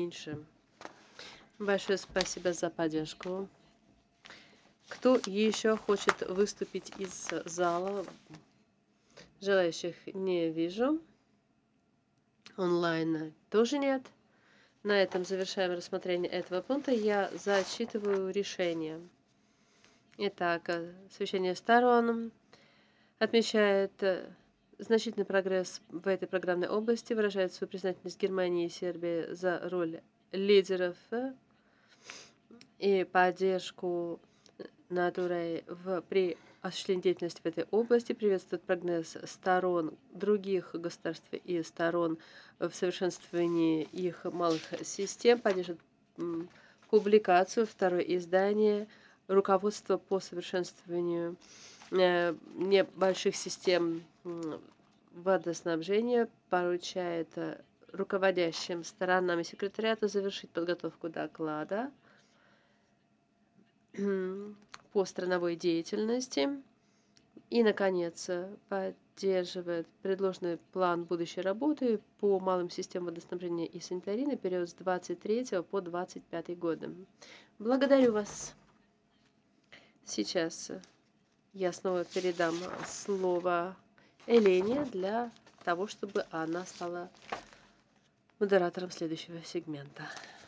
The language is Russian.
меньше. Большое спасибо за поддержку. Кто еще хочет выступить из зала? Желающих не вижу. Онлайн тоже нет. На этом завершаем рассмотрение этого пункта. Я зачитываю решение. Итак, совещание сторон отмечает значительный прогресс в этой программной области, выражает свою признательность Германии и Сербии за роль лидеров и поддержку натурой при осуществлении деятельности в этой области, приветствует прогресс сторон других государств и сторон в совершенствовании их малых систем, поддерживает публикацию, второе издание, руководство по совершенствованию небольших систем водоснабжения, поручает руководящим сторонам и секретариату завершить подготовку доклада по страновой деятельности. И, наконец, поддерживает предложенный план будущей работы по малым системам водоснабжения и санитарии на период с 23 по 25 годы. Благодарю вас. Сейчас я снова передам слово Елене для того, чтобы она стала модератором следующего сегмента.